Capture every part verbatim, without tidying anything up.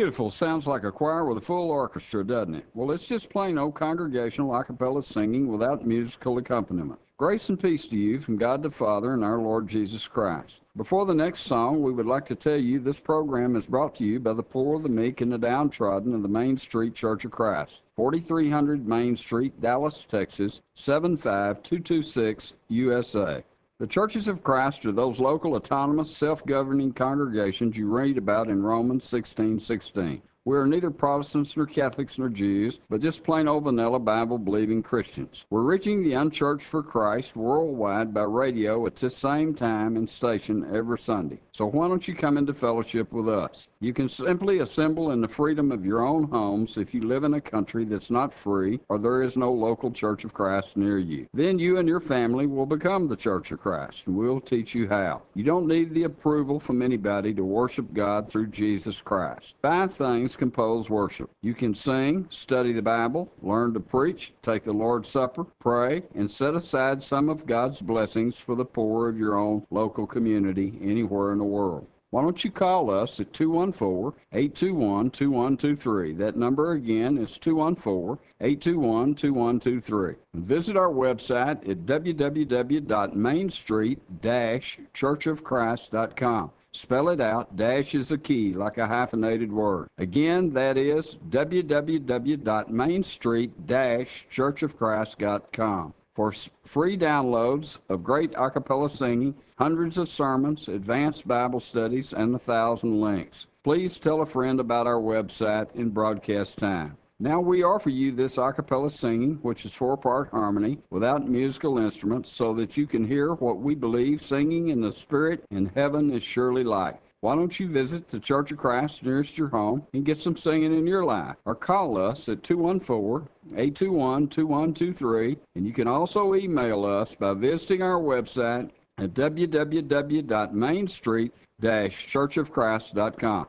Beautiful. Sounds like a choir with a full orchestra, doesn't it? Well, it's just plain old congregational a cappella singing without musical accompaniment. Grace and peace to you from God the Father and our Lord Jesus Christ. Before the next song, we would like to tell you this program is brought to you by the poor, the meek, and the downtrodden of the Main Street Church of Christ, forty-three hundred Main Street, Dallas, Texas, seven five two two six, U S A. The churches of Christ are those local, autonomous, self-governing congregations you read about in Romans sixteen sixteen. We are neither Protestants nor Catholics nor Jews, but just plain old vanilla Bible-believing Christians. We're reaching the unchurched for Christ worldwide by radio at the same time and station every Sunday. So why don't you come into fellowship with us? You can simply assemble in the freedom of your own homes if you live in a country that's not free or there is no local Church of Christ near you. Then you and your family will become the Church of Christ, and we'll teach you how. You don't need the approval from anybody to worship God through Jesus Christ. Five things compose worship. You can sing, study the Bible, learn to preach, take the Lord's Supper, pray, and set aside some of God's blessings for the poor of your own local community anywhere in the world. Why don't you call us at two one four, eight two one, two one two three. That number again is two one four, eight two one, two one two three. Visit our website at w w w dot main street dash church of christ dot com. Spell it out. Dash is a key, like a hyphenated word. Again, that is w w w dot main street dash church of christ dot com. For free downloads of great a cappella singing, hundreds of sermons, advanced Bible studies, and a thousand links. Please tell a friend about our website in broadcast time. Now we offer you this a cappella singing, which is four-part harmony, without musical instruments, so that you can hear what we believe singing in the Spirit in heaven is surely like. Why don't you visit the Church of Christ nearest your home and get some singing in your life? Or call us at two one four, eight two one, two one two three. And you can also email us by visiting our website at w w w dot main street dash church of christ dot com.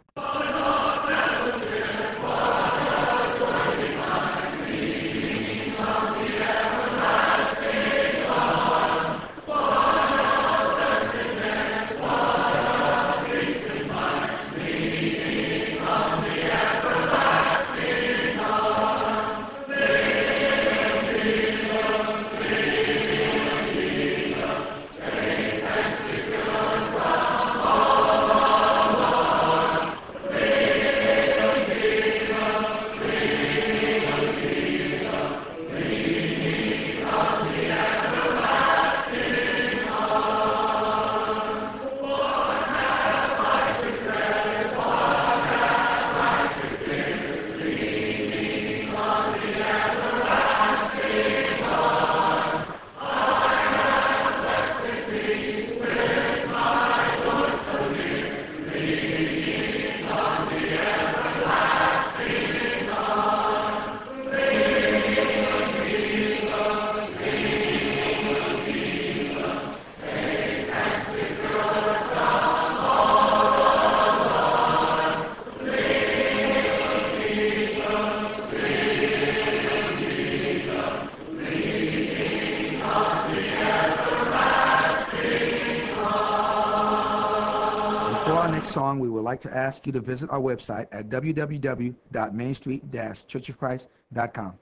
Song, we would like to ask you to visit our website at w w w dot main street dash church of christ dot com.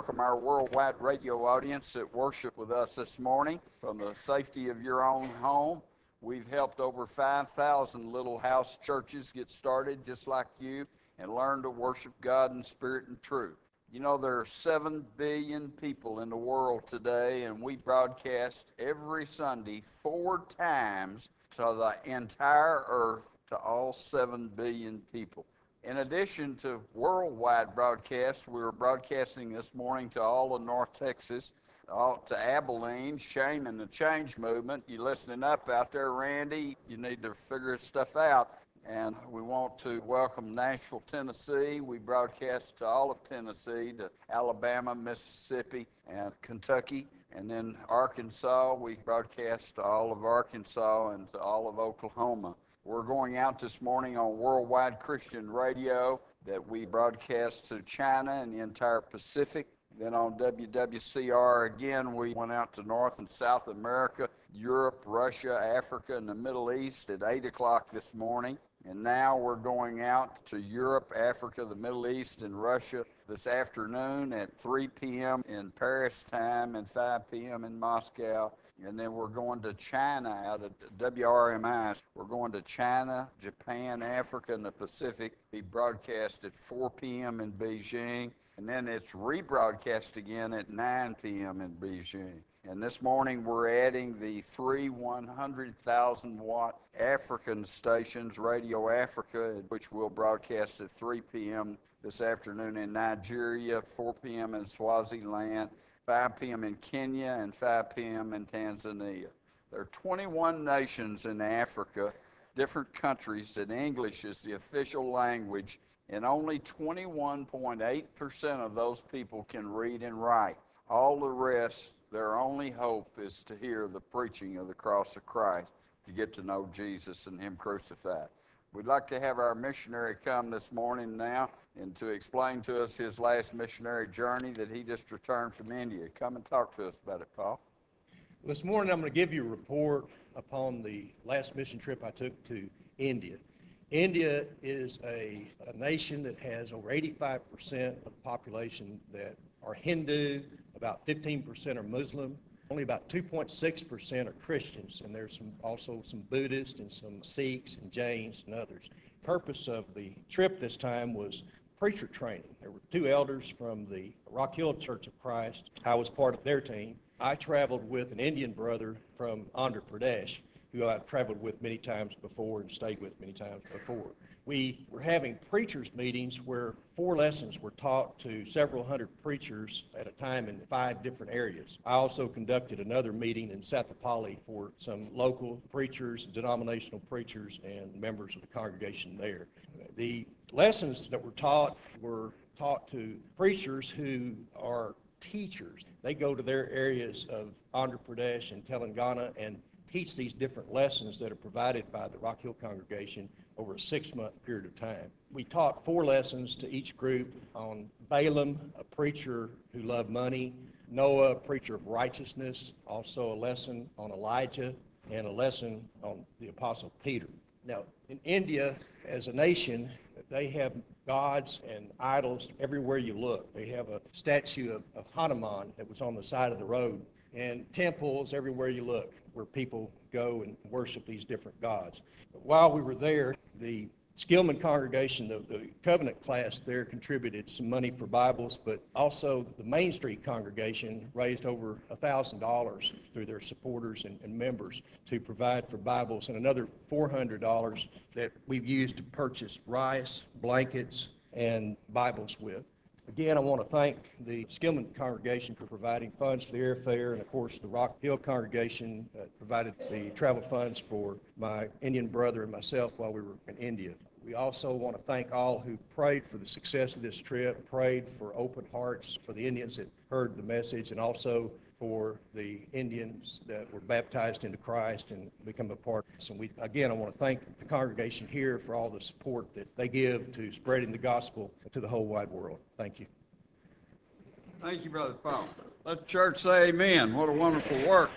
welcome our worldwide radio audience that worship with us this morning from the safety of your own home. We've helped over five thousand little house churches get started just like you and learn to worship God in spirit and truth. You know, there are seven billion people in the world today, and we broadcast every Sunday four times to the entire earth, to all seven billion people. In addition to worldwide broadcasts, we were broadcasting this morning to all of North Texas, all to Abilene, Shame and the Change Movement. You listening up out there, Randy? You need to figure stuff out. And we want to welcome Nashville, Tennessee. We broadcast to all of Tennessee, to Alabama, Mississippi, and Kentucky. And then Arkansas, we broadcast to all of Arkansas and to all of Oklahoma. We're going out this morning on Worldwide Christian Radio that we broadcast to China and the entire Pacific. Then on W W C R again, we went out to North and South America, Europe, Russia, Africa, and the Middle East at eight o'clock this morning. And now we're going out to Europe, Africa, the Middle East, and Russia this afternoon at three p.m. in Paris time and five p.m. in Moscow. And then we're going to China out of W R M I. We're going to China, Japan, Africa, and the Pacific. Be broadcast at four p.m. in Beijing. And then it's rebroadcast again at nine p.m. in Beijing. And this morning we're adding the three one hundred thousand watt African stations, Radio Africa, which will broadcast at three p.m. this afternoon in Nigeria, four p.m. in Swaziland, five p.m. in Kenya, and five p.m. in Tanzania. There are twenty-one nations in Africa, different countries, that English is the official language, and only twenty-one point eight percent of those people can read and write. All the rest, their only hope is to hear the preaching of the cross of Christ, to get to know Jesus and Him crucified. We'd like to have our missionary come this morning now and to explain to us his last missionary journey that he just returned from India. Come and talk to us about it, Paul. This morning I'm going to give you a report upon the last mission trip I took to India. India is a, a nation that has over eighty-five percent of the population that are Hindu, about fifteen percent are Muslim, only about two point six percent are Christians, and there's some, also some Buddhists and some Sikhs and Jains and others. The purpose of the trip this time was preacher training. There were two elders from the Rock Hill Church of Christ. I was part of their team. I traveled with an Indian brother from Andhra Pradesh, who I've traveled with many times before and stayed with many times before. We were having preachers meetings where four lessons were taught to several hundred preachers at a time in five different areas. I also conducted another meeting in Sathapally for some local preachers, denominational preachers, and members of the congregation there. The lessons that were taught were taught to preachers who are teachers. They go to their areas of Andhra Pradesh and Telangana and teach these different lessons that are provided by the Rock Hill congregation over a six-month period of time. We taught four lessons to each group on Balaam, a preacher who loved money, Noah, a preacher of righteousness, also a lesson on Elijah, and a lesson on the Apostle Peter. Now, in India, as a nation, they have gods and idols everywhere you look. They have a statue of, of Hanuman that was on the side of the road, and temples everywhere you look where people go and worship these different gods. But while we were there, the Skillman congregation, the, the covenant class there, contributed some money for Bibles, but also the Main Street congregation raised over one thousand dollars through their supporters and, and members to provide for Bibles, and another four hundred dollars that we've used to purchase rice, blankets, and Bibles with. Again, I want to thank the Skillman congregation for providing funds for the airfare, and of course the Rock Hill congregation uh, provided the travel funds for my Indian brother and myself while we were in India. We also want to thank all who prayed for the success of this trip, prayed for open hearts for the Indians that heard the message, and also for the Indians that were baptized into Christ and become a part. So we, again, I want to thank the congregation here for all the support that they give to spreading the gospel to the whole wide world. Thank you. Thank you, Brother Paul. Let the church say amen. What a wonderful work.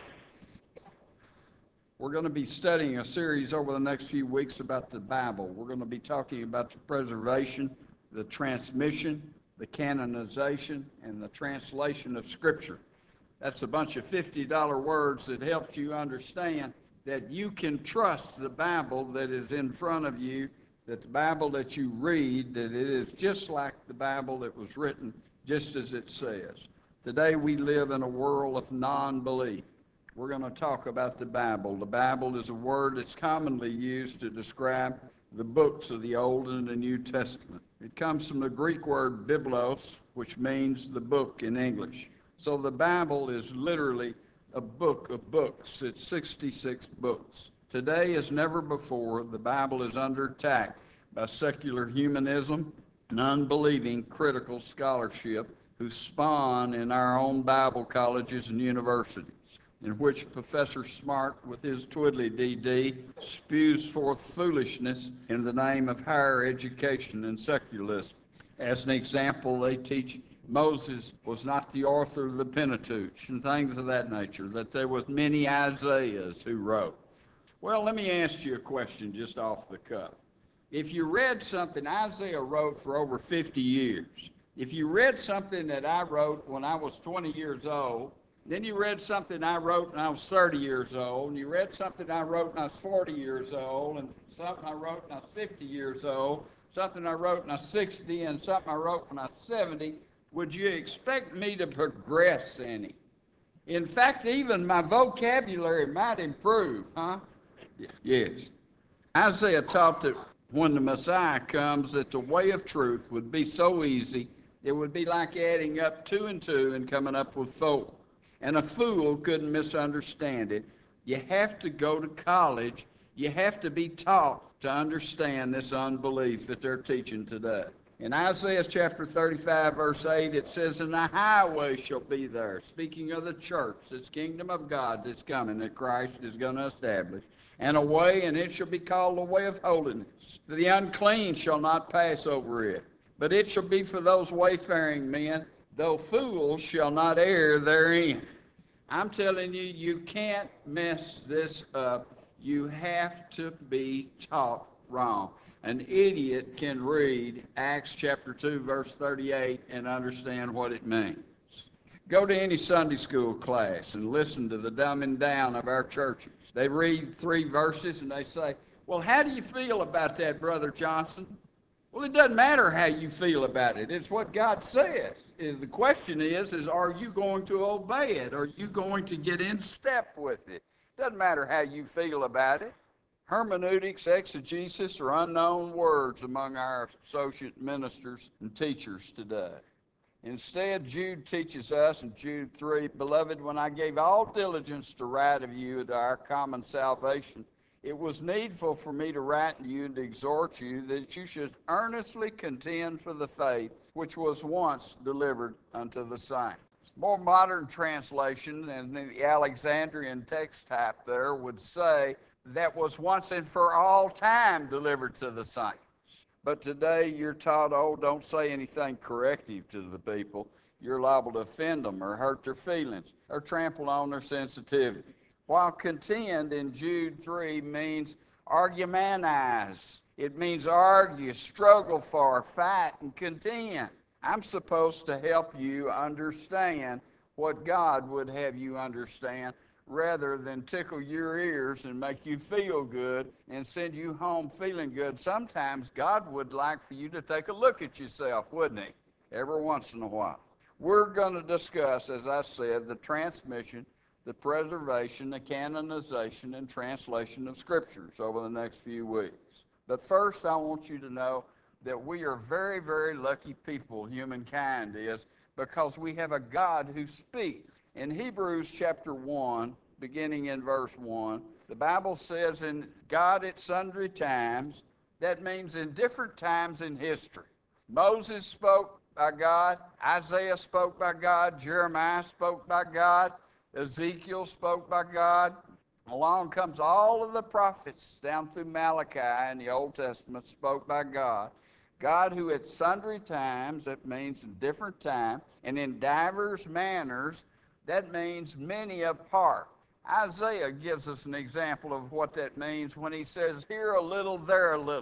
We're going to be studying a series over the next few weeks about the Bible. We're going to be talking about the preservation, the transmission, the canonization and the translation of Scripture. That's a bunch of fifty dollar words that helps you understand that you can trust the Bible that is in front of you, that the Bible that you read, that it is just like the Bible that was written, just as it says. Today we live in a world of non-belief. We're going to talk about the Bible. The Bible is a word that's commonly used to describe the books of the Old and the New Testament. It comes from the Greek word biblos, which means the book in English. So the Bible is literally a book of books. It's sixty-six books. Today, as never before, the Bible is under attack by secular humanism and unbelieving critical scholarship who spawn in our own Bible colleges and universities, in which Professor Smart, with his twiddly-dee-dee, spews forth foolishness in the name of higher education and secularism. As an example, they teach Moses was not the author of the Pentateuch and things of that nature, that there was many Isaiahs who wrote. Well, let me ask you a question just off the cuff. If you read something Isaiah wrote for over fifty years, if you read something that I wrote when I was twenty years old, then you read something I wrote when I was thirty years old, and you read something I wrote when I was forty years old, and something I wrote when I was fifty years old, something I wrote when I was sixty, and something I wrote when I was seventy, would you expect me to progress any? In fact, even my vocabulary might improve, huh? Yes. Isaiah taught that when the Messiah comes, that the way of truth would be so easy, it would be like adding up two and two and coming up with four. And a fool couldn't misunderstand it. You have to go to college. You have to be taught to understand this unbelief that they're teaching today. In Isaiah chapter thirty-five, verse eight, it says, "And the highway shall be there," speaking of the church, this kingdom of God that's coming, that Christ is going to establish, "and a way, and it shall be called the way of holiness. The unclean shall not pass over it, but it shall be for those wayfaring men, though fools shall not err therein." I'm telling you, you can't mess this up. You have to be taught wrong. An idiot can read Acts chapter two, verse thirty-eight and understand what it means. Go to any Sunday school class and listen to the dumbing down of our churches. They read three verses and they say, "Well, how do you feel about that, Brother Johnson?" Well, it doesn't matter how you feel about it. It's what God says. The question is, is are you going to obey it? Are you going to get in step with it? Doesn't matter how you feel about it. Hermeneutics, exegesis are unknown words among our associate ministers and teachers today. Instead, Jude teaches us in Jude three, "Beloved, when I gave all diligence to write of you to our common salvation, it was needful for me to write to you and to exhort you that you should earnestly contend for the faith which was once delivered unto the saints." More modern translation than the Alexandrian text type there would say, "that was once and for all time delivered to the saints." But today you're taught, oh, don't say anything corrective to the people. You're liable to offend them or hurt their feelings or trample on their sensitivity. While contend in Jude three means argumentize. It means argue, struggle for, fight, and contend. I'm supposed to help you understand what God would have you understand, rather than tickle your ears and make you feel good and send you home feeling good. Sometimes God would like for you to take a look at yourself, wouldn't he? Every once in a while. We're going to discuss, as I said, the transmission, the preservation, the canonization, and translation of Scriptures over the next few weeks. But first, I want you to know that we are very, very lucky people, humankind is, because we have a God who speaks. In Hebrews chapter one, beginning in verse one, the Bible says, "In God at sundry times," that means in different times in history. Moses spoke by God, Isaiah spoke by God, Jeremiah spoke by God, Ezekiel spoke by God. Along comes all of the prophets down through Malachi in the Old Testament spoke by God. God who at sundry times, that means in different times, and in divers manners, that means many apart. Isaiah gives us an example of what that means when he says, "Here a little, there a little."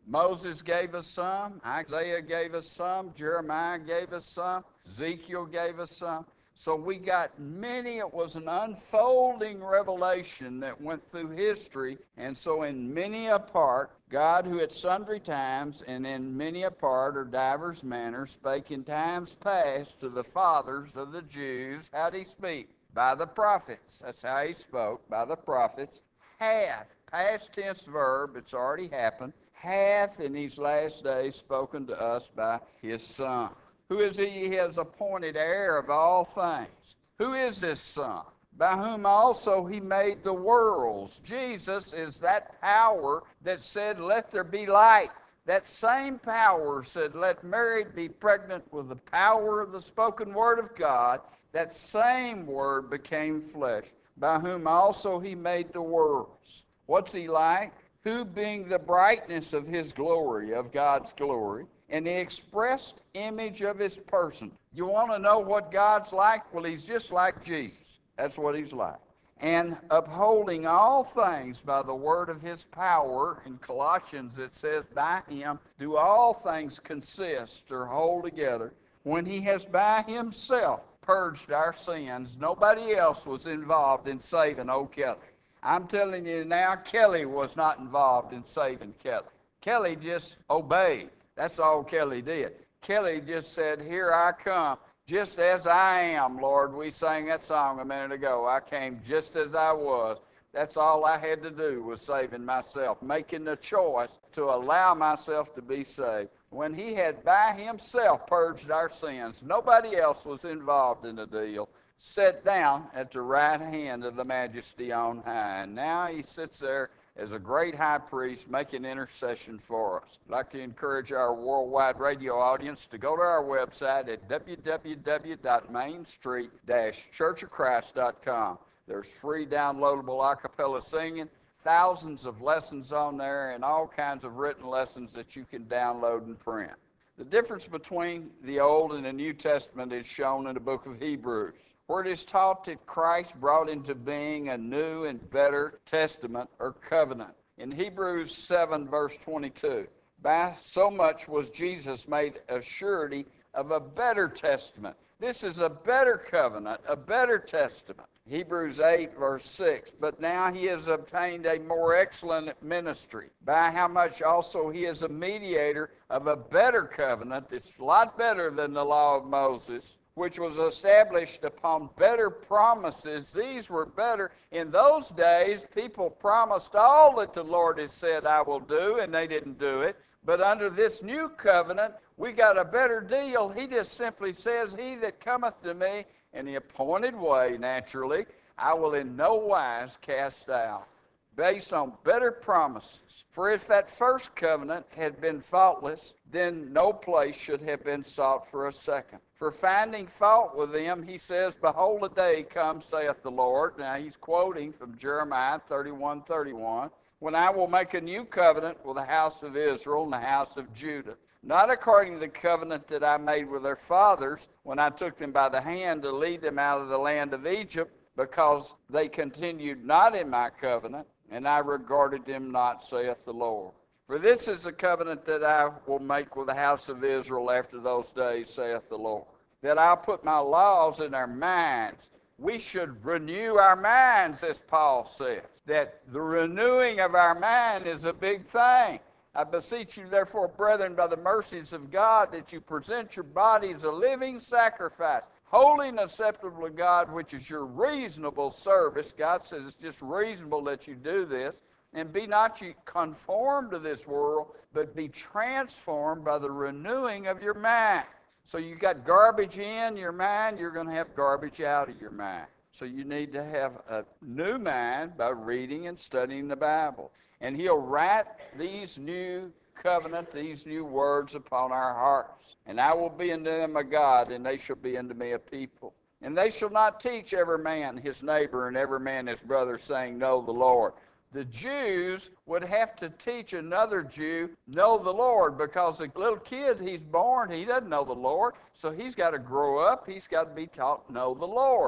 Moses gave us some, Isaiah gave us some, Jeremiah gave us some, Ezekiel gave us some. So we got many. It was an unfolding revelation that went through history. And so in many a part, God, who at sundry times and in many a part or divers manners spake in times past to the fathers of the Jews. How'd he speak? By the prophets. That's how he spoke, by the prophets. Hath, past tense verb, it's already happened, hath in these last days spoken to us by his Son. Who is he? He has appointed heir of all things. Who is this Son? By whom also he made the worlds. Jesus is that power that said, let there be light. That same power said, let Mary be pregnant with the power of the spoken word of God. That same word became flesh, by whom also he made the worlds. What's he like? Who being the brightness of his glory, of God's glory, and the expressed image of his person. You want to know what God's like? Well, he's just like Jesus. That's what he's like. And upholding all things by the word of his power. In Colossians it says, by him do all things consist or hold together. When he has by himself purged our sins, nobody else was involved in saving old Kelly. I'm telling you now, Kelly was not involved in saving Kelly. Kelly just obeyed. That's all Kelly did. Kelly just said, here I come, just as I am, Lord. We sang that song a minute ago. I came just as I was. That's all I had to do was saving myself, making the choice to allow myself to be saved. When he had by himself purged our sins, nobody else was involved in the deal, sat down at the right hand of the Majesty on high. And now he sits there as a great high priest making intercession for us. I'd like to encourage our worldwide radio audience to go to our website at w w w dot main street dash church of christ dot com. There's free downloadable a cappella singing, thousands of lessons on there, and all kinds of written lessons that you can download and print. The difference between the Old and the New Testament is shown in the book of Hebrews, where it is taught that Christ brought into being a new and better testament or covenant. In Hebrews seven, verse twenty-two, by so much was Jesus made a surety of a better testament. This is a better covenant, a better testament. Hebrews eight, verse six, but now he has obtained a more excellent ministry, by how much also he is a mediator of a better covenant. It's a lot better than the law of Moses, which was established upon better promises. These were better. In those days, people promised all that the Lord has said, I will do, and they didn't do it. But under this new covenant, we got a better deal. He just simply says, he that cometh to me in the appointed way, naturally, I will in no wise cast out. Based on better promises. For if that first covenant had been faultless, then no place should have been sought for a second. For finding fault with them, he says, behold, a day comes, saith the Lord. Now he's quoting from Jeremiah thirty-one thirty-one, when I will make a new covenant with the house of Israel and the house of Judah. Not according to the covenant that I made with their fathers, when I took them by the hand to lead them out of the land of Egypt, because they continued not in my covenant, and I regarded them not, saith the Lord. For this is the covenant that I will make with the house of Israel after those days, saith the Lord, that I'll put my laws in their minds. We should renew our minds, as Paul says, that the renewing of our mind is a big thing. I beseech you, therefore, brethren, by the mercies of God, that you present your bodies a living sacrifice, holy and acceptable to God, which is your reasonable service. God says it's just reasonable that you do this. And be not you conformed to this world, but be transformed by the renewing of your mind. So you got garbage in your mind, you're going to have garbage out of your mind. So you need to have a new mind by reading and studying the Bible. And he'll write these new covenant, these new words upon our hearts. And I will be unto them a God, and they shall be unto me a people. And they shall not teach every man his neighbor and every man his brother, saying, know the Lord. The Jews would have to teach another Jew, know the Lord, because the little kid, he's born, he doesn't know the Lord, so he's got to grow up, he's got to be taught, know the Lord.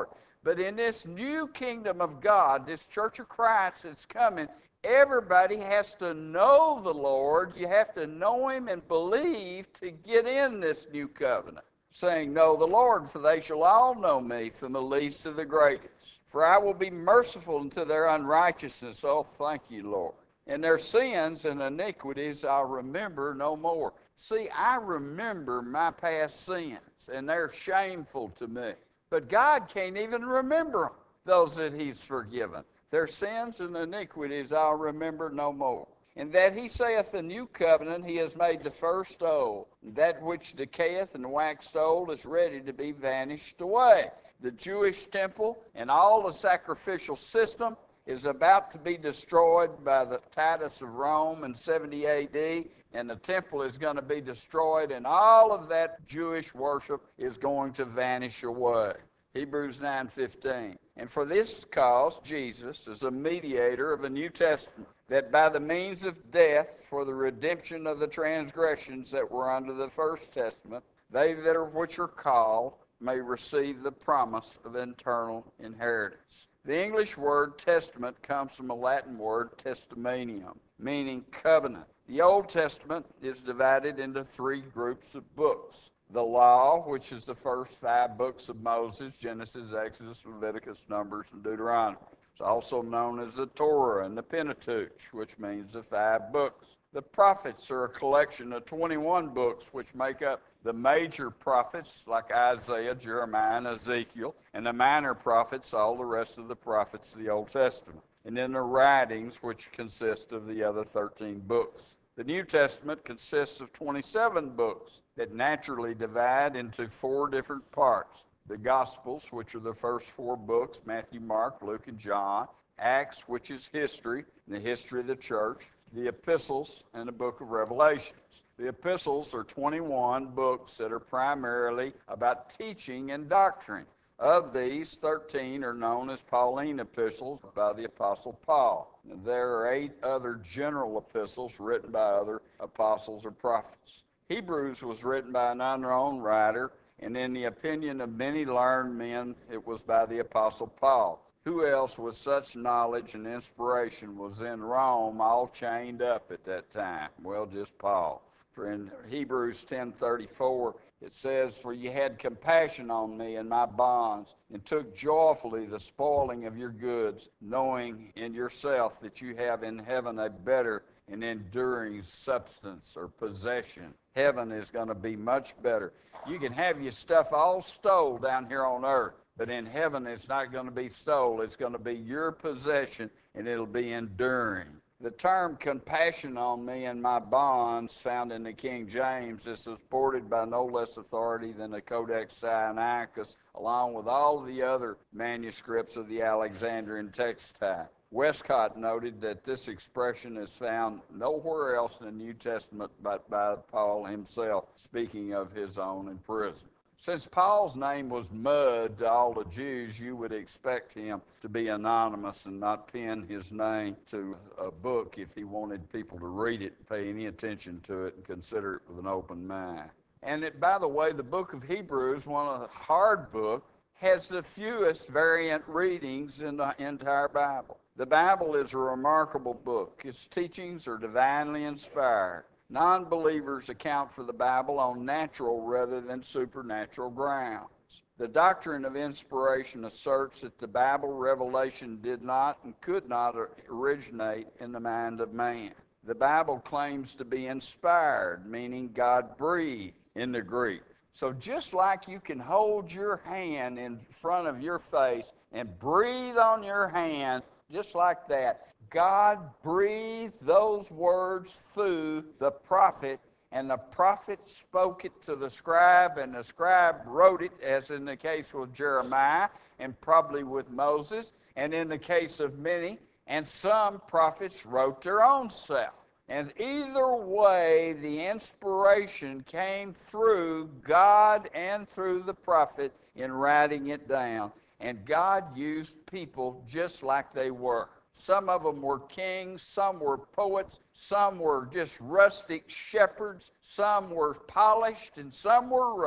But in this new kingdom of God, this Church of Christ that's coming, everybody has to know the Lord. You have to know him and believe to get in this new covenant. Saying, know the Lord, for they shall all know me, from the least to the greatest. For I will be merciful unto their unrighteousness. Oh, thank you, Lord. And their sins and iniquities I'll remember no more. See, I remember my past sins, and they're shameful to me. But God can't even remember them, those that he's forgiven. Their sins and iniquities I'll remember no more. And that he saith the new covenant, he has made the first old. That which decayeth and waxed old is ready to be vanished away. The Jewish temple and all the sacrificial system is about to be destroyed by the Titus of Rome in seventy A D, and the temple is going to be destroyed, and all of that Jewish worship is going to vanish away. Hebrews nine fifteen. And for this cause, Jesus is a mediator of a New Testament, that by the means of death, for the redemption of the transgressions that were under the first testament, they that are which are called may receive the promise of eternal inheritance. The English word testament comes from a Latin word testamentium, meaning covenant. The Old Testament is divided into three groups of books. The law, which is the first five books of Moses, Genesis, Exodus, Leviticus, Numbers, and Deuteronomy. It's also known as the Torah and the Pentateuch, which means the five books. The prophets are a collection of twenty-one books, which make up the major prophets like Isaiah, Jeremiah, and Ezekiel, and the minor prophets, all the rest of the prophets of the Old Testament. And then the writings, which consist of the other thirteen books. The New Testament consists of twenty-seven books that naturally divide into four different parts. The Gospels, which are the first four books, Matthew, Mark, Luke, and John. Acts, which is history, the history of the church. The Epistles, and the book of Revelations. The Epistles are twenty-one books that are primarily about teaching and doctrine. Of these, thirteen are known as Pauline epistles by the Apostle Paul. And there are eight other general epistles written by other apostles or prophets. Hebrews was written by an unknown writer, and in the opinion of many learned men, it was by the Apostle Paul. Who else with such knowledge and inspiration was in Rome all chained up at that time? Well, just Paul. For in Hebrews ten thirty-four, it says, for you had compassion on me and my bonds, and took joyfully the spoiling of your goods, knowing in yourself that you have in heaven a better and enduring substance or possession. Heaven is going to be much better. You can have your stuff all stole down here on earth, but in heaven it's not going to be stole. It's going to be your possession, and it'll be enduring. The term compassion on me and my bonds, found in the King James, is supported by no less authority than the Codex Sinaiticus, along with all the other manuscripts of the Alexandrian text type. Westcott noted that this expression is found nowhere else in the New Testament but by Paul himself, speaking of his own in prison. Since Paul's name was Mud to all the Jews, you would expect him to be anonymous and not pen his name to a book if he wanted people to read it, pay any attention to it, and consider it with an open mind. And it, by the way, the book of Hebrews, one of the hard books, has the fewest variant readings in the entire Bible. The Bible is a remarkable book. Its teachings are divinely inspired. Non-believers account for the Bible on natural rather than supernatural grounds. The doctrine of inspiration asserts that the Bible revelation did not and could not originate in the mind of man. The Bible claims to be inspired, meaning God breathed in the Greek. So just like you can hold your hand in front of your face and breathe on your hand, just like that, God breathed those words through the prophet, and the prophet spoke it to the scribe, and the scribe wrote it, as in the case with Jeremiah, and probably with Moses, and in the case of many, and some prophets wrote their own self. And either way, the inspiration came through God and through the prophet in writing it down. And God used people just like they were. Some of them were kings, some were poets, some were just rustic shepherds, some were polished, and some were rough.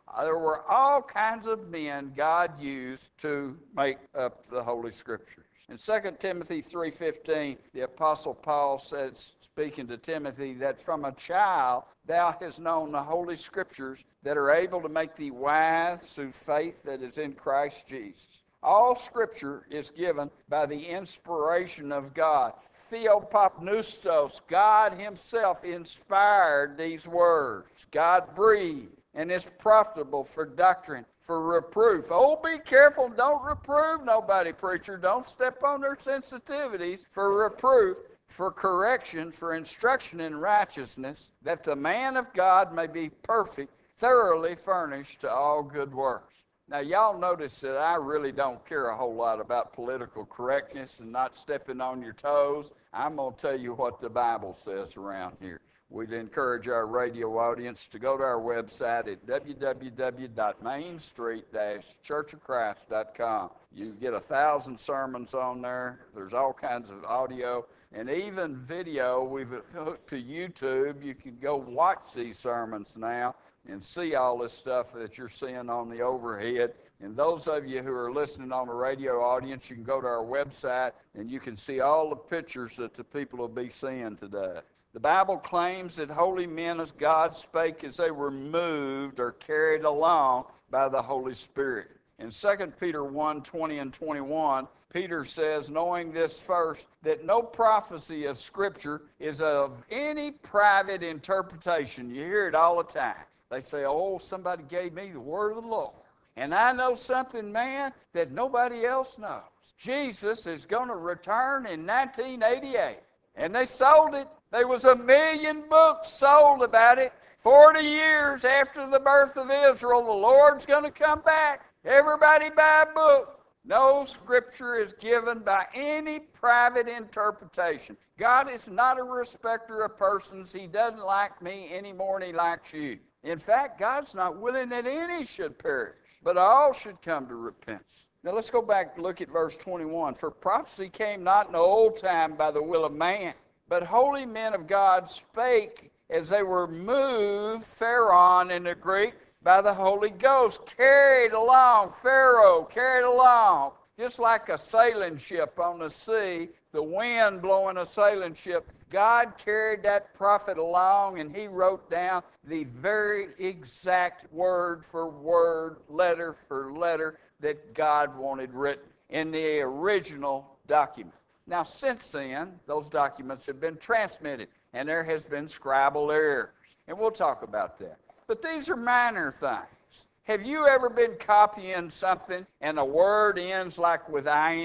There were all kinds of men God used to make up the Holy Scriptures. In Second Timothy three fifteen, the Apostle Paul says, speaking to Timothy, that from a child thou hast known the Holy Scriptures that are able to make thee wise through faith that is in Christ Jesus. All Scripture is given by the inspiration of God. Theopopneustos, God himself inspired these words. God breathed, and is profitable for doctrine, for reproof. Oh, be careful, don't reprove nobody, preacher. Don't step on their sensitivities. For reproof, for correction, for instruction in righteousness, that the man of God may be perfect, thoroughly furnished to all good works. Now, y'all notice that I really don't care a whole lot about political correctness and not stepping on your toes. I'm going to tell you what the Bible says around here. We'd encourage our radio audience to go to our website at w w w dot main street dash church of christ dot com. You can get a thousand sermons on there. There's all kinds of audio and even video. We've hooked to YouTube. You can go watch these sermons now and see all this stuff that you're seeing on the overhead. And those of you who are listening on the radio audience, you can go to our website and you can see all the pictures that the people will be seeing today. The Bible claims that holy men of God spake as they were moved or carried along by the Holy Spirit. In Second Peter one twenty and twenty-one, Peter says, knowing this first, that no prophecy of Scripture is of any private interpretation. You hear it all the time. They say, oh, somebody gave me the word of the Lord. And I know something, man, that nobody else knows. Jesus is going to return in nineteen eighty-eight. And they sold it. There was a million books sold about it. Forty years after the birth of Israel, the Lord's going to come back. Everybody buy a book. No Scripture is given by any private interpretation. God is not a respecter of persons. He doesn't like me any more than he likes you. In fact, God's not willing that any should perish, but all should come to repentance. Now let's go back and look at verse twenty-one. For prophecy came not in the old time by the will of man, but holy men of God spake as they were moved, Pharaoh in the Greek, by the Holy Ghost, carried along, Pharaoh carried along, just like a sailing ship on the sea, the wind blowing a sailing ship. God carried that prophet along, and he wrote down the very exact word for word, letter for letter that God wanted written in the original document. Now, since then, those documents have been transmitted, and there has been scribal errors, and we'll talk about that. But these are minor things. Have you ever been copying something and a word ends like with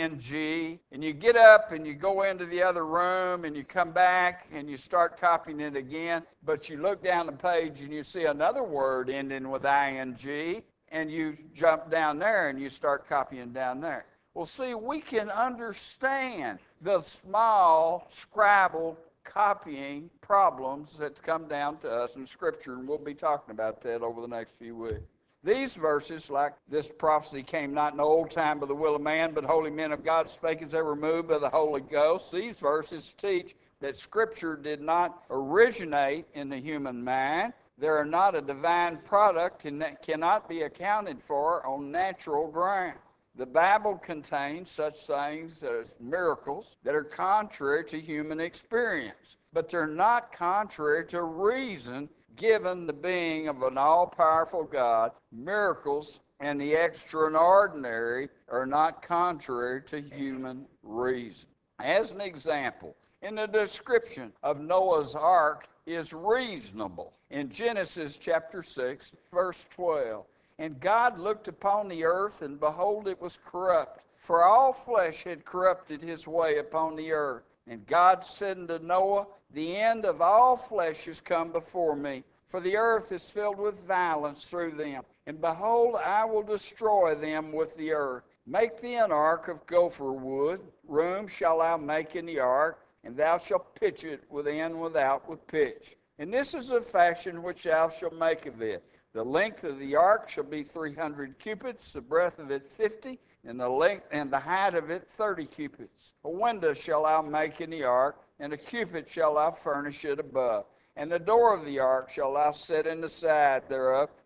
ing, and you get up and you go into the other room and you come back and you start copying it again, but you look down the page and you see another word ending with ing, and you jump down there and you start copying down there? Well, see, we can understand the small scribble copying problems that come down to us in Scripture, and we'll be talking about that over the next few weeks. These verses, like this prophecy came not in the old time by the will of man, but holy men of God spake as they were moved by the Holy Ghost. These verses teach that Scripture did not originate in the human mind. They are not a divine product and that cannot be accounted for on natural ground. The Bible contains such things as miracles that are contrary to human experience, but they're not contrary to reason given the being of an all-powerful God. Miracles and the extraordinary are not contrary to human reason. As an example, in the description of Noah's ark is reasonable. In Genesis chapter six, verse twelve, and God looked upon the earth, and behold, it was corrupt, for all flesh had corrupted his way upon the earth. And God said unto Noah, the end of all flesh is come before me, for the earth is filled with violence through them. And behold, I will destroy them with the earth. Make thee an ark of gopher wood. Room shall thou make in the ark, and thou shalt pitch it within and without with pitch. And this is the fashion which thou shalt make of it. The length of the ark shall be three hundred cubits, the breadth of it fifty, and the length and the height of it thirty cubits. A window shall thou make in the ark, and a cubit shall thou furnish it above. And the door of the ark shall thou set in the side thereof,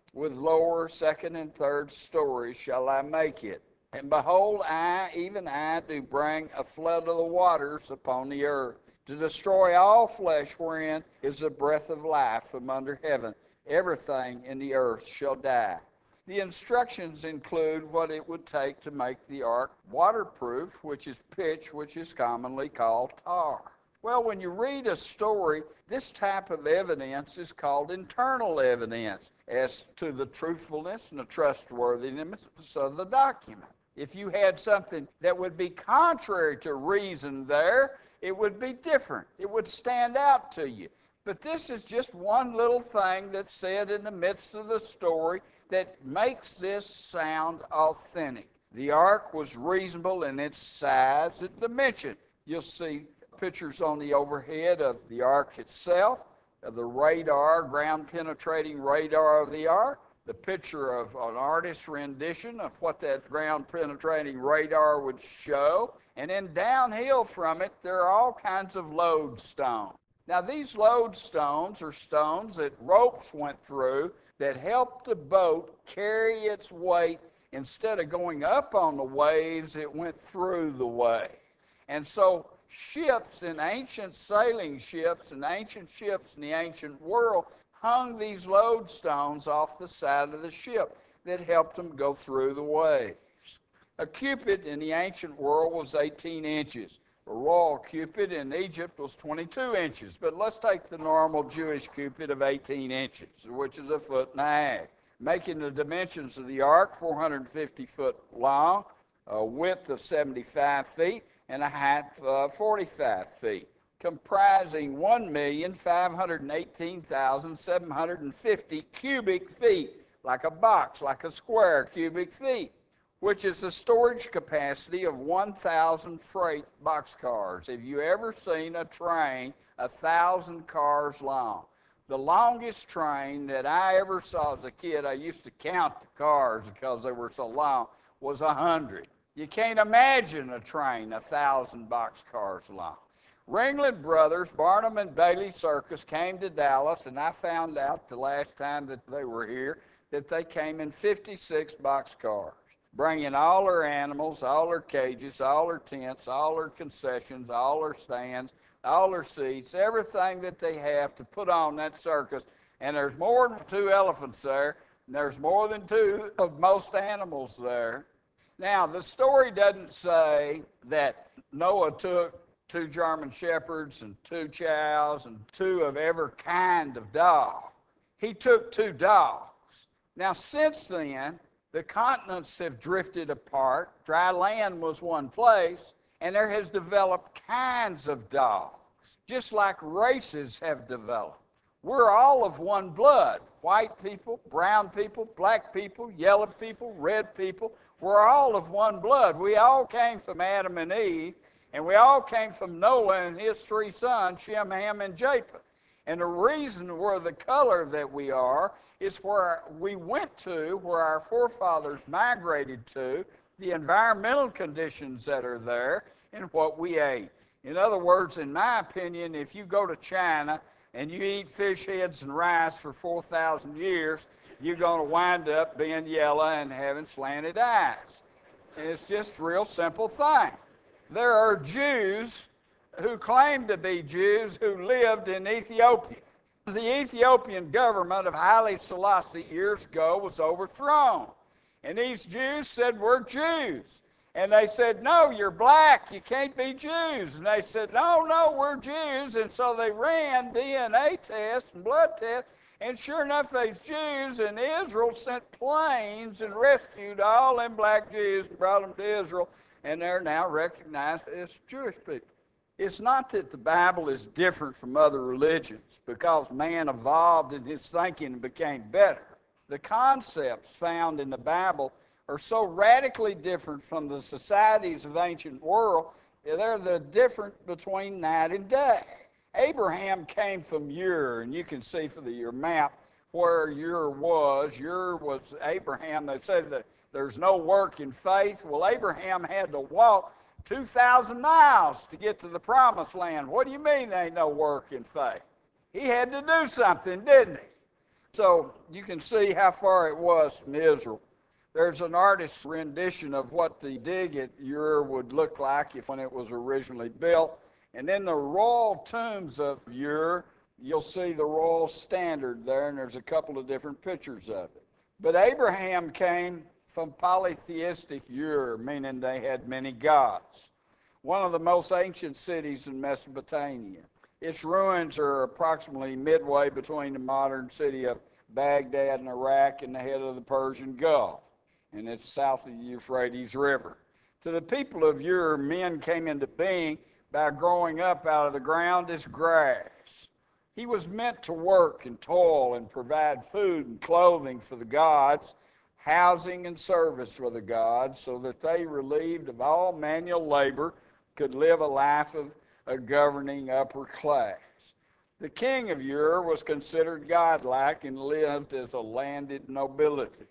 with lower, second, and third stories shall I make it. And behold, I, even I, do bring a flood of the waters upon the earth, to destroy all flesh wherein is the breath of life from under heaven. Everything in the earth shall die. The instructions include what it would take to make the ark waterproof, which is pitch, which is commonly called tar. Well, when you read a story, this type of evidence is called internal evidence as to the truthfulness and the trustworthiness of the document. If you had something that would be contrary to reason there, it would be different. It would stand out to you. But this is just one little thing that's said in the midst of the story that makes this sound authentic. The ark was reasonable in its size and dimension. You'll see pictures on the overhead of the ark itself, of the radar, ground-penetrating radar of the ark, the picture of an artist's rendition of what that ground-penetrating radar would show, and then downhill from it, there are all kinds of lodestones. Now, these lodestones are stones that ropes went through that helped the boat carry its weight. Instead of going up on the waves, it went through the wave. And so ships in ancient sailing ships and ancient ships in the ancient world hung these lodestones off the side of the ship that helped them go through the waves. A cubit in the ancient world was eighteen inches. A royal cubit in Egypt was twenty-two inches. But let's take the normal Jewish cubit of eighteen inches, which is a foot and a half, making the dimensions of the ark four hundred fifty foot long, a width of seventy-five feet, and a height of forty-five feet, comprising one million five hundred eighteen thousand seven hundred fifty cubic feet, like a box, like a square cubic feet, which is the storage capacity of one thousand freight boxcars. Have you ever seen a train a thousand cars long? The longest train that I ever saw as a kid, I used to count the cars because they were so long, was a hundred. You can't imagine a train a thousand boxcars long. Ringling Brothers, Barnum and Bailey Circus came to Dallas, and I found out the last time that they were here that they came in fifty-six boxcars, bringing all their animals, all their cages, all their tents, all their concessions, all their stands, all their seats, everything that they have to put on that circus. And there's more than two elephants there, and there's more than two of most animals there. Now, the story doesn't say that Noah took two German shepherds and two chows and two of every kind of dog. He took two dogs. Now, since then, the continents have drifted apart. Dry land was one place, and there has developed kinds of dogs, just like races have developed. We're all of one blood. White people, brown people, black people, yellow people, red people. We're all of one blood. We all came from Adam and Eve, and we all came from Noah and his three sons, Shem, Ham, and Japheth. And the reason we're the color that we are is where we went to, where our forefathers migrated to, the environmental conditions that are there, and what we ate. In other words, in my opinion, if you go to China and you eat fish heads and rice for four thousand years, you're going to wind up being yellow and having slanted eyes. And it's just a real simple thing. There are Jews who claim to be Jews who lived in Ethiopia. The Ethiopian government of Haile Selassie years ago was overthrown. And these Jews said, we're Jews. And they said, no, you're black, you can't be Jews. And they said, no, no, we're Jews. And so they ran D N A tests and blood tests. And sure enough, these Jews, and Israel sent planes and rescued all them black Jews and brought them to Israel. And they're now recognized as Jewish people. It's not that the Bible is different from other religions because man evolved in his thinking and became better. The concepts found in the Bible are so radically different from the societies of ancient world, they're the difference between night and day. Abraham came from Ur, and you can see for the, your map where Ur was. Ur was Abraham. They said that there's no work in faith. Well, Abraham had to walk two thousand miles to get to the promised land. What do you mean there ain't no work in faith? He had to do something, didn't he? So you can see how far it was from Israel. There's an artist's rendition of what the dig at Ur would look like if when it was originally built. And in the royal tombs of Ur, you'll see the royal standard there, and there's a couple of different pictures of it. But Abraham came from polytheistic Ur, meaning they had many gods. One of the most ancient cities in Mesopotamia. Its ruins are approximately midway between the modern city of Baghdad in Iraq and the head of the Persian Gulf, and it's south of the Euphrates River. To the people of Ur, men came into being by growing up out of the ground as grass. He was meant to work and toil and provide food and clothing for the gods, housing and service for the gods, so that they, relieved of all manual labor, could live a life of a governing upper class. The king of Ur was considered godlike and lived as a landed nobility.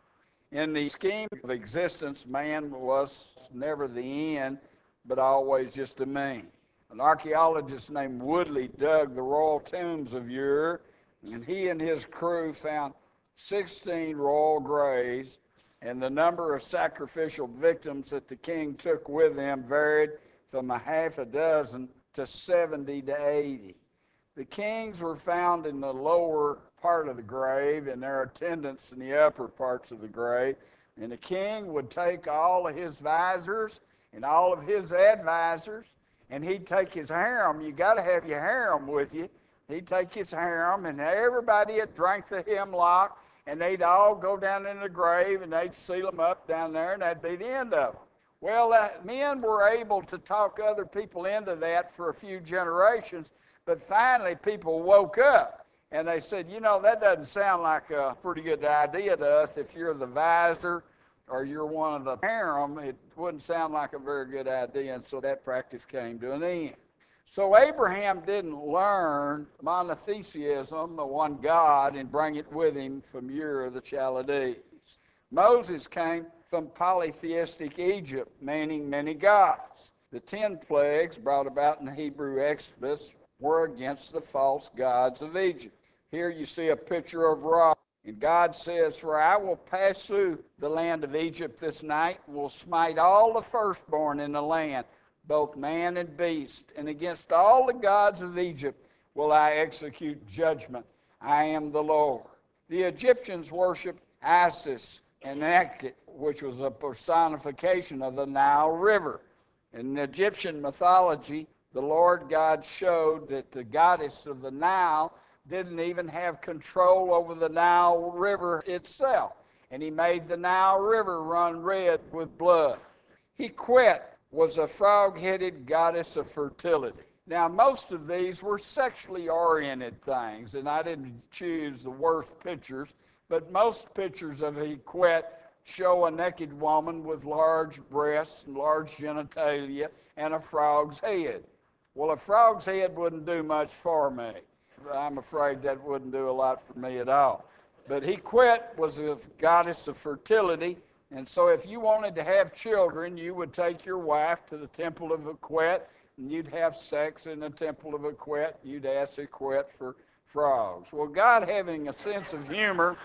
In the scheme of existence, man was never the end, but always just a mean. An archaeologist named Woodley dug the royal tombs of Ur, and he and his crew found sixteen royal graves, and the number of sacrificial victims that the king took with him varied from a half a dozen to seventy to eighty. The kings were found in the lower part of the grave, and their attendants in the upper parts of the grave. And the king would take all of his visors and all of his advisors, and he'd take his harem. You got to have your harem with you. He'd take his harem, and everybody had drank the hemlock, and they'd all go down in the grave, and they'd seal them up down there, and that'd be the end of them. Well, uh, men were able to talk other people into that for a few generations, but finally people woke up, and they said, you know, that doesn't sound like a pretty good idea to us. If you're the visor or you're one of the harem, it wouldn't sound like a very good idea, and so that practice came to an end. So Abraham didn't learn monotheism, the one God, and bring it with him from Ur of the Chaldees. Moses came from polytheistic Egypt, meaning many gods. The ten plagues brought about in the Hebrew Exodus were against the false gods of Egypt. Here you see a picture of Ra. And God says, for I will pass through the land of Egypt this night, and will smite all the firstborn in the land, both man and beast. And against all the gods of Egypt will I execute judgment. I am the Lord. The Egyptians worshiped Isis and Ekhet, which was a personification of the Nile River. In the Egyptian mythology, the Lord God showed that the goddess of the Nile didn't even have control over the Nile River itself. And he made the Nile River run red with blood. Heqet was a frog-headed goddess of fertility. Now, most of these were sexually oriented things, and I didn't choose the worst pictures, but most pictures of Heqet show a naked woman with large breasts and large genitalia and a frog's head. Well, a frog's head wouldn't do much for me. I'm afraid that wouldn't do a lot for me at all. But Heqet was a goddess of fertility, and so if you wanted to have children, you would take your wife to the temple of Heqet, and you'd have sex in the temple of Heqet. You'd ask Heqet for frogs. Well, God, having a sense of humor,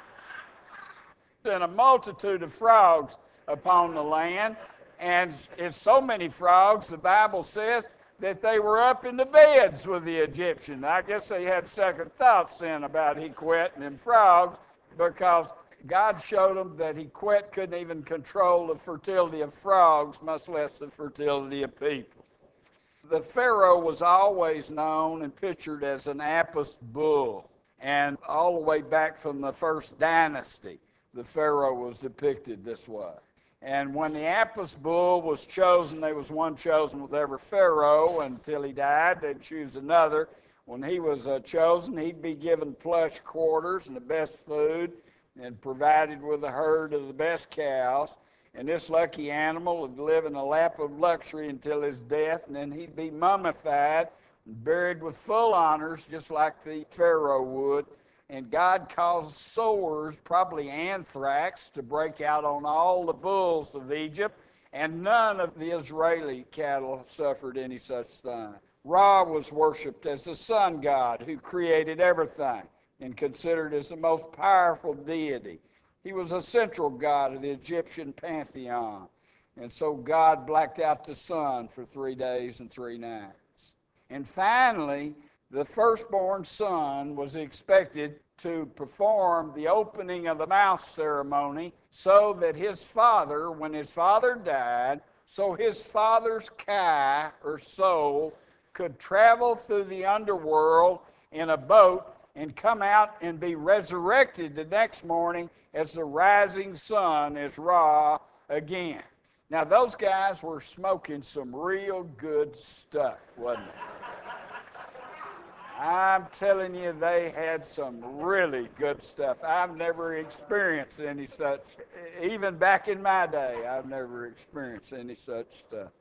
sent a multitude of frogs upon the land, and it's so many frogs, the Bible says, that they were up in the beds with the Egyptians. I guess they had second thoughts then about Heqet and them frogs, because God showed them that Heqet couldn't even control the fertility of frogs, much less the fertility of people. The Pharaoh was always known and pictured as an Apis bull, and all the way back from the first dynasty, the Pharaoh was depicted this way. And when the Apis bull was chosen, there was one chosen with every Pharaoh until he died. They'd choose another. When he was uh, chosen, he'd be given plush quarters and the best food and provided with a herd of the best cows. And this lucky animal would live in a lap of luxury until his death, and then he'd be mummified and buried with full honors, just like the Pharaoh would. And God caused sores, probably anthrax, to break out on all the bulls of Egypt, and none of the Israeli cattle suffered any such thing. Ra was worshipped as the sun god who created everything. and considered as the most powerful deity. He was a central god of the Egyptian pantheon. And so God blacked out the sun for three days and three nights. And finally, the firstborn son was expected to perform the opening of the mouth ceremony so that his father, when his father died, so his father's kai, or soul, could travel through the underworld in a boat and come out and be resurrected the next morning as the rising sun is Ra again. Now, those guys were smoking some real good stuff, wasn't it? I'm telling you, they had some really good stuff. I've never experienced any such, even back in my day, I've never experienced any such stuff.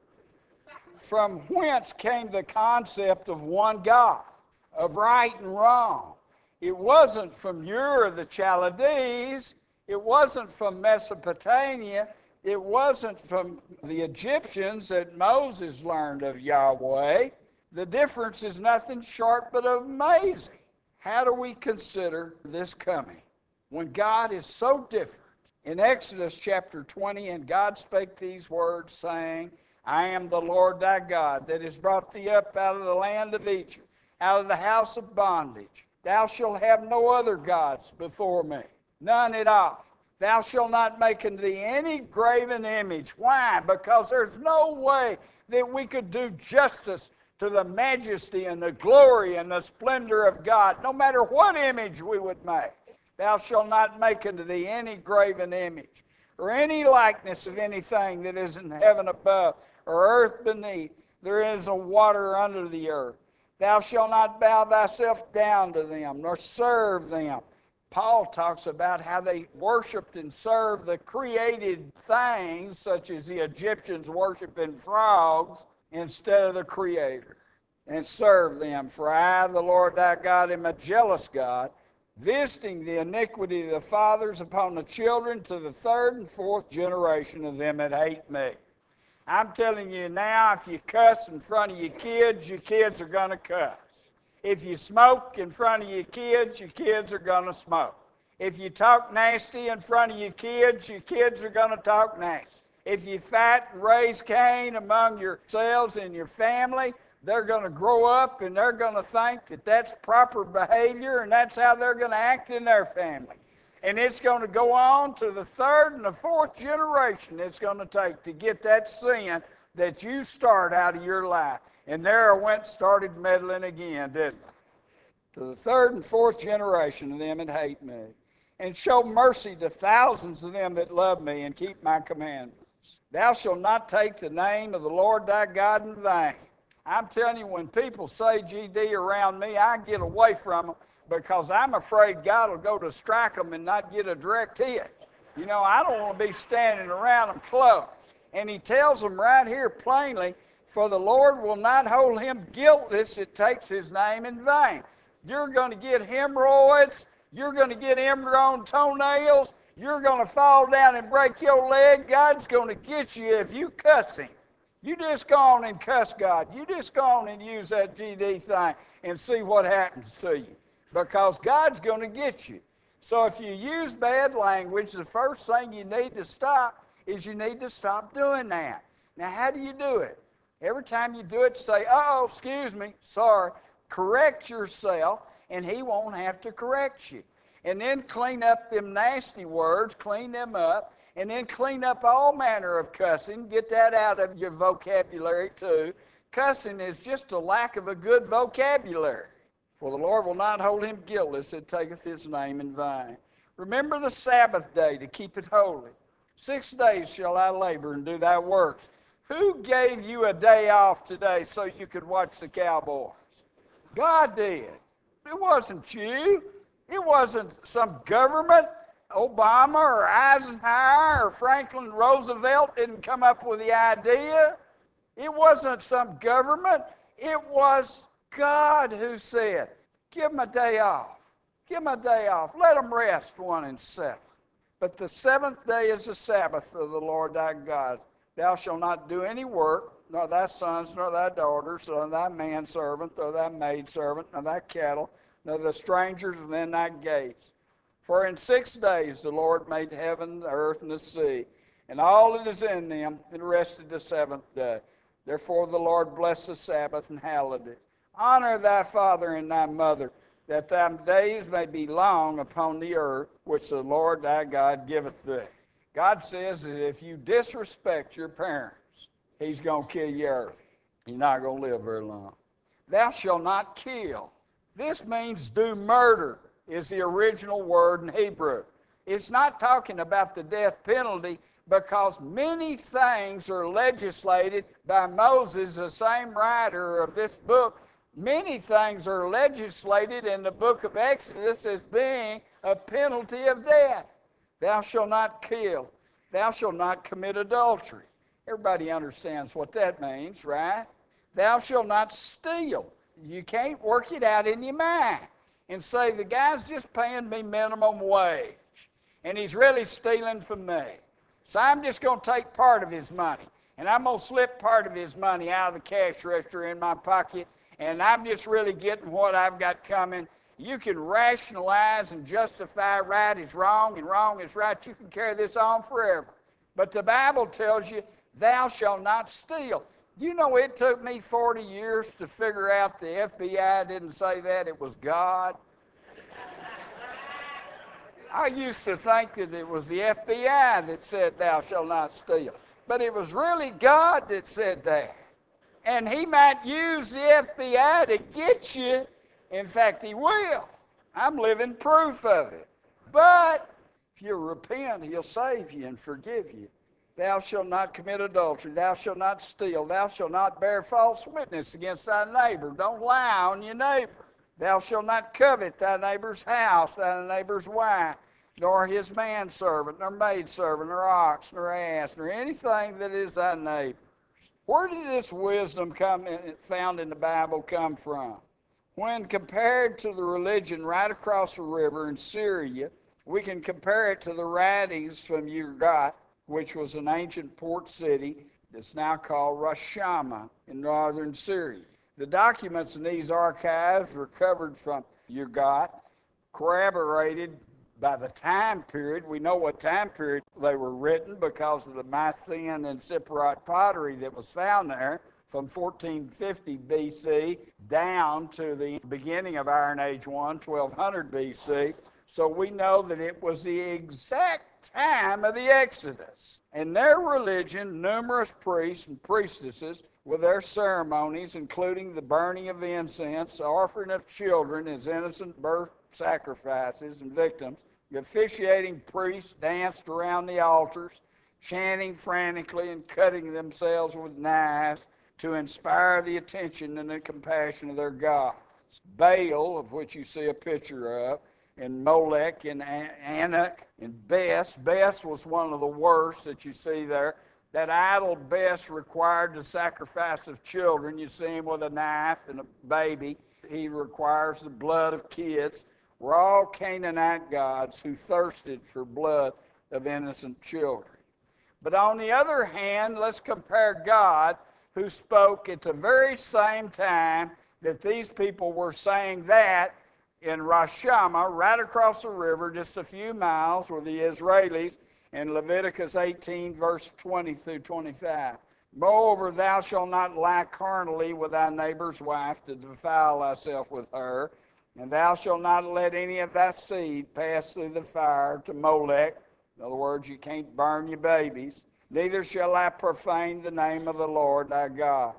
From whence came the concept of one God, of right and wrong? It wasn't from Ur of the Chaldees. It wasn't from Mesopotamia. It wasn't from the Egyptians that Moses learned of Yahweh. The difference is nothing short but amazing. How do we consider this coming when God is so different? In Exodus chapter twenty, and God spake these words, saying, I am the Lord thy God, that has brought thee up out of the land of Egypt, out of the house of bondage. Thou shalt have no other gods before me, none at all. Thou shalt not make unto thee any graven image. Why? Because there's no way that we could do justice to the majesty and the glory and the splendor of God, no matter what image we would make. Thou shalt not make unto thee any graven image, or any likeness of anything that is in heaven above, or earth beneath. There is a water under the earth. Thou shalt not bow thyself down to them, nor serve them. Paul talks about how they worshiped and served the created things, such as the Egyptians worshiping frogs, instead of the Creator, and serve them. For I, the Lord thy God, am a jealous God, visiting the iniquity of the fathers upon the children to the third and fourth generation of them that hate me. I'm telling you now, if you cuss in front of your kids, your kids are going to cuss. If you smoke in front of your kids, your kids are going to smoke. If you talk nasty in front of your kids, your kids are going to talk nasty. If you fight and raise Cain among yourselves and your family, they're going to grow up and they're going to think that that's proper behavior and that's how they're going to act in their family. And it's going to go on to the third and the fourth generation it's going to take to get that sin that you start out of your life. And there I went and started meddling again, didn't I? To the third and fourth generation of them that hate me. And show mercy to thousands of them that love me and keep my commandments. Thou shalt not take the name of the Lord thy God in vain. I'm telling you, when people say G D around me, I get away from them because I'm afraid God will go to strike them and not get a direct hit. You know, I don't want to be standing around them close. And he tells them right here plainly, for the Lord will not hold him guiltless that takes his name in vain. You're going to get hemorrhoids. You're going to get ingrown toenails. You're going to fall down and break your leg. God's going to get you if you cuss him. You just go on and cuss God. You just go on and use that G D thing and see what happens to you. Because God's going to get you. So if you use bad language, the first thing you need to stop is you need to stop doing that. Now, how do you do it? Every time you do it, say, oh, excuse me, sorry. Correct yourself, and he won't have to correct you. And then clean up them nasty words, clean them up, and then clean up all manner of cussing. Get that out of your vocabulary, too. Cussing is just a lack of a good vocabulary. For the Lord will not hold him guiltless that taketh his name in vain. Remember the Sabbath day to keep it holy. Six days shall I labor and do thy works. Who gave you a day off today so you could watch the Cowboys? God did. It wasn't you. It wasn't some government. Obama or Eisenhower or Franklin Roosevelt didn't come up with the idea. It wasn't some government. It was God who said, give them a day off. Give them a day off. Let them rest one and seven. But the seventh day is the Sabbath of the Lord thy God. Thou shalt not do any work, nor thy sons, nor thy daughters, nor thy manservant, nor thy maidservant, nor thy cattle, nor the strangers within thy gates. For in six days the Lord made heaven, the earth, and the sea, and all that is in them, and rested the seventh day. Therefore the Lord blessed the Sabbath and hallowed it. Honor thy father and thy mother, that thy days may be long upon the earth, which the Lord thy God giveth thee. God says that if you disrespect your parents, he's going to kill you early. You're not going to live very long. Thou shalt not kill. This means do murder, is the original word in Hebrew. It's not talking about the death penalty, because many things are legislated by Moses, the same writer of this book. Many things are legislated in the book of Exodus as being a penalty of death. Thou shalt not kill. Thou shalt not commit adultery. Everybody understands what that means, right? Thou shalt not steal. You can't work it out in your mind and say, the guy's just paying me minimum wage, and he's really stealing from me. So I'm just going to take part of his money, and I'm going to slip part of his money out of the cash register in my pocket, and I'm just really getting what I've got coming. You can rationalize and justify right is wrong and wrong is right. You can carry this on forever. But the Bible tells you, thou shalt not steal. You know, it took me forty years to figure out the F B I didn't say that, it was God. I used to think that it was the F B I that said, thou shalt not steal. But it was really God that said that. And he might use the F B I to get you. In fact, he will. I'm living proof of it. But if you repent, he'll save you and forgive you. Thou shalt not commit adultery. Thou shalt not steal. Thou shalt not bear false witness against thy neighbor. Don't lie on your neighbor. Thou shalt not covet thy neighbor's house, thy neighbor's wife, nor his manservant, nor maidservant, nor ox, nor ass, nor anything that is thy neighbor's. Where did this wisdom come in, found in the Bible come from? When compared to the religion right across the river in Syria, we can compare it to the writings from Urgat, which was an ancient port city that's now called Ras Shamma in northern Syria. The documents in these archives recovered from Urgat, corroborated by the time period. We know what time period they were written because of the Mycenaean and Cypriot pottery that was found there from fourteen fifty B C down to the beginning of Iron Age one, twelve hundred B C. So we know that it was the exact time of the Exodus. In their religion, numerous priests and priestesses with their ceremonies, including the burning of incense, the offering of children as innocent birth sacrifices and victims, the officiating priests danced around the altars, chanting frantically and cutting themselves with knives to inspire the attention and the compassion of their gods. Baal, of which you see a picture of, and Molech and Anak and Bes. Bes was one of the worst that you see there. That idol Bes required the sacrifice of children. You see him with a knife and a baby. He requires the blood of kids. We're all Canaanite gods who thirsted for blood of innocent children. But on the other hand, let's compare God, who spoke at the very same time that these people were saying that, in Ras Shamma, right across the river, just a few miles, were the Israelis, in Leviticus eighteen, verse twenty through twenty-five. Moreover, thou shalt not lie carnally with thy neighbor's wife to defile thyself with her, and thou shalt not let any of thy seed pass through the fire to Molech. In other words, you can't burn your babies. Neither shall I profane the name of the Lord thy God.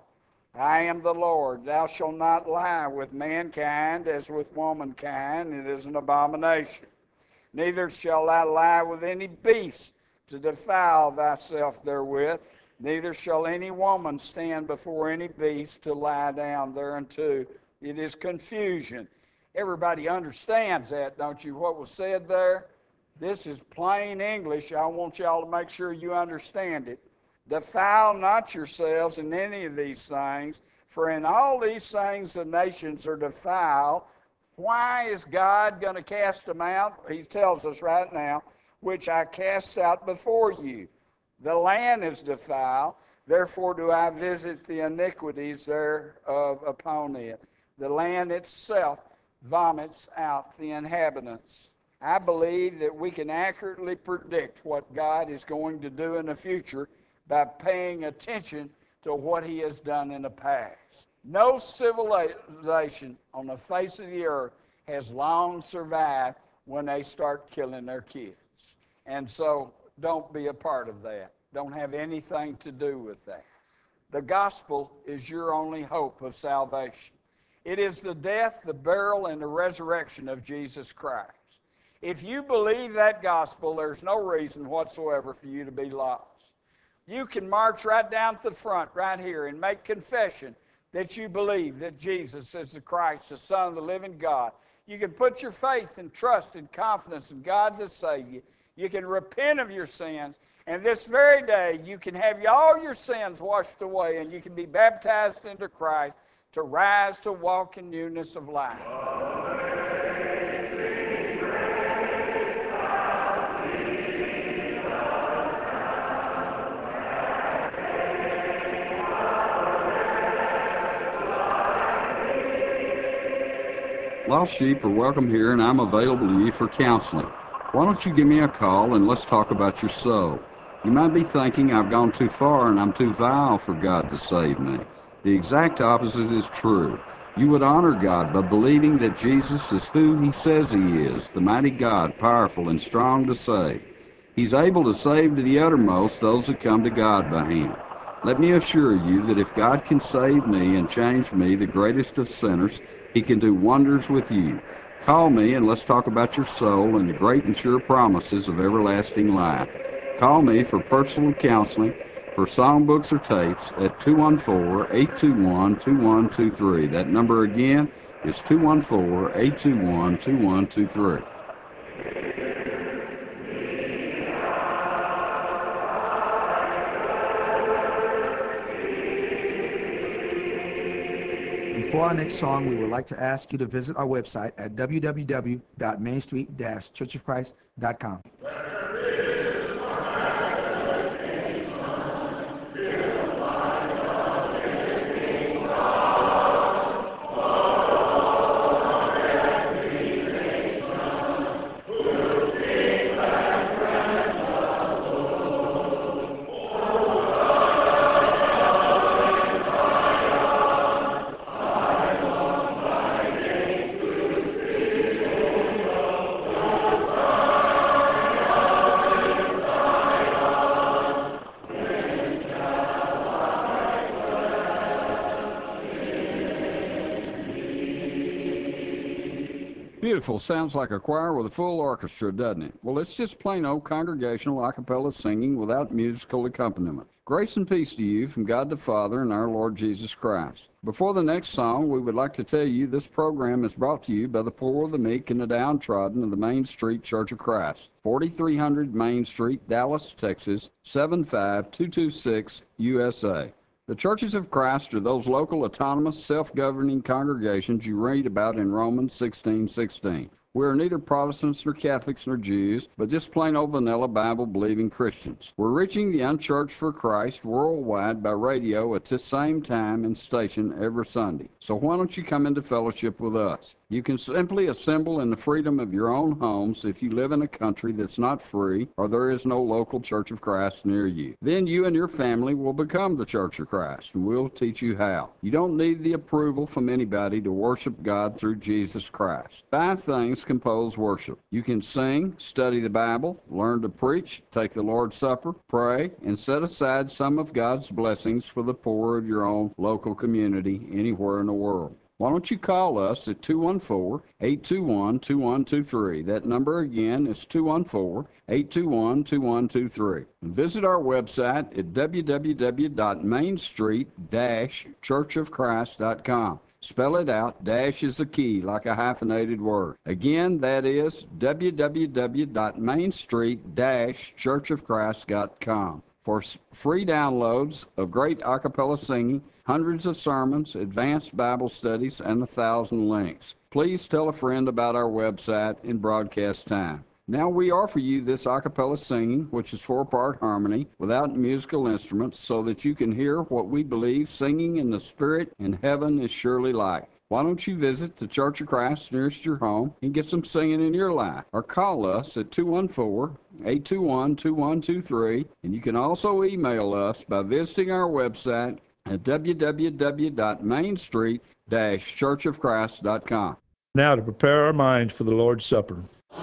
I am the Lord. Thou shalt not lie with mankind as with womankind. It is an abomination. Neither shalt thou lie with any beast to defile thyself therewith. Neither shall any woman stand before any beast to lie down thereunto. It is confusion. Everybody understands that, don't you, what was said there? This is plain English. I want y'all to make sure you understand it. Defile not yourselves in any of these things, for in all these things the nations are defiled. Why is God going to cast them out? He tells us right now, which I cast out before you. The land is defiled, therefore do I visit the iniquities thereof upon it. The land itself. vomits out the inhabitants. I believe that we can accurately predict what God is going to do in the future by paying attention to what he has done in the past. No civilization on the face of the earth has long survived when they start killing their kids. And so don't be a part of that. Don't have anything to do with that. The gospel is your only hope of salvation. It is the death, the burial, and the resurrection of Jesus Christ. If you believe that gospel, there's no reason whatsoever for you to be lost. You can march right down to the front right here and make confession that you believe that Jesus is the Christ, the Son of the living God. You can put your faith and trust and confidence in God to save you. You can repent of your sins, and this very day you can have all your sins washed away, and you can be baptized into Christ to rise to walk in newness of life. Lost sheep are welcome here, and I'm available to you for counseling. Why don't you give me a call and let's talk about your soul? You might be thinking I've gone too far and I'm too vile for God to save me. The exact opposite is true. You would honor God by believing that Jesus is who he says he is, the mighty God, powerful and strong to save. He's able to save to the uttermost those that come to God by him. Let me assure you that if God can save me and change me, the greatest of sinners, he can do wonders with you. Call me and let's talk about your soul and the great and sure promises of everlasting life. Call me for personal counseling, for songbooks or tapes at two one four, eight two one, two one two three. That number again is two one four, eight two one, two one two three. Before our next song, we would like to ask you to visit our website at w w w dot main street dash church of christ dot com. Beautiful. Sounds like a choir with a full orchestra, doesn't it? Well, it's just plain old congregational a cappella singing without musical accompaniment. Grace and peace to you from God the Father and our Lord Jesus Christ. Before the next song, we would like to tell you this program is brought to you by the poor, the meek, and the downtrodden of the Main Street Church of Christ, forty-three hundred Main Street, Dallas, Texas, seven five two two six, U S A. The churches of Christ are those local, autonomous, self-governing congregations you read about in Romans sixteen sixteen. We are neither Protestants nor Catholics nor Jews, but just plain old vanilla Bible-believing Christians. We're reaching the unchurched for Christ worldwide by radio at this same time and station every Sunday. So why don't you come into fellowship with us? You can simply assemble in the freedom of your own homes if you live in a country that's not free or there is no local Church of Christ near you. Then you and your family will become the Church of Christ, and we'll teach you how. You don't need the approval from anybody to worship God through Jesus Christ. Five things compose worship. You can sing, study the Bible, learn to preach, take the Lord's Supper, pray, and set aside some of God's blessings for the poor of your own local community anywhere in the world. Why don't you call us at two one four, eight two one, two one two three. That number again is two one four, eight two one, two one two three. And visit our website at w w w dot main street dash church of christ dot com. Spell it out. Dash is a key, like a hyphenated word. Again, that is w w w dot main street dash church of christ dot com. For free downloads of great a cappella singing, hundreds of sermons, advanced Bible studies, and a thousand links. Please tell a friend about our website in broadcast time. Now we offer you this a cappella singing, which is four-part harmony, without musical instruments, so that you can hear what we believe singing in the Spirit in heaven is surely like. Why don't you visit the Church of Christ nearest your home and get some singing in your life? Or call us at two one four, eight two one, two one two three. And you can also email us by visiting our website at w w w dot main street dash church of christ dot com. Now to prepare our minds for the Lord's Supper.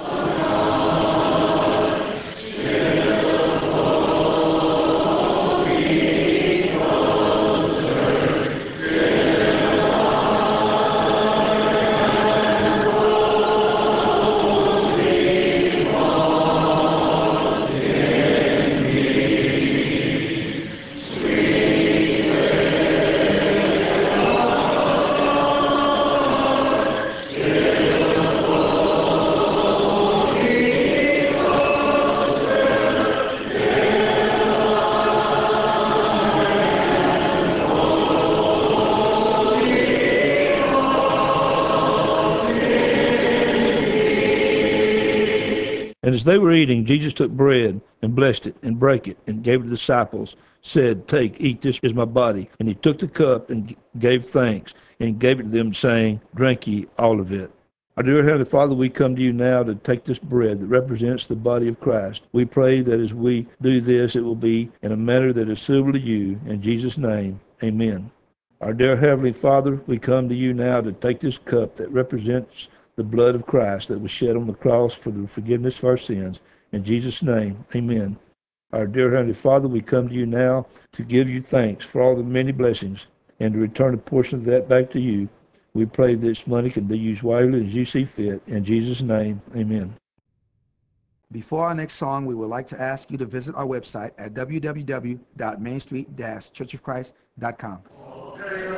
And as they were eating, Jesus took bread and blessed it and brake it and gave it to the disciples, said, Take, eat, this is my body. And he took the cup and gave thanks and gave it to them, saying, Drink ye all of it. Our dear Heavenly Father, we come to you now to take this bread that represents the body of Christ. We pray that as we do this, it will be in a manner that is suitable to you. In Jesus' name, amen. Our dear Heavenly Father, we come to you now to take this cup that represents the blood of Christ that was shed on the cross for the forgiveness of our sins. In Jesus' name, amen. Our dear Heavenly Father, we come to you now to give you thanks for all the many blessings and to return a portion of that back to you. We pray this money can be used wisely as you see fit. In Jesus' name, amen. Before our next song, we would like to ask you to visit our website at w w w dot main street dash church of christ dot com.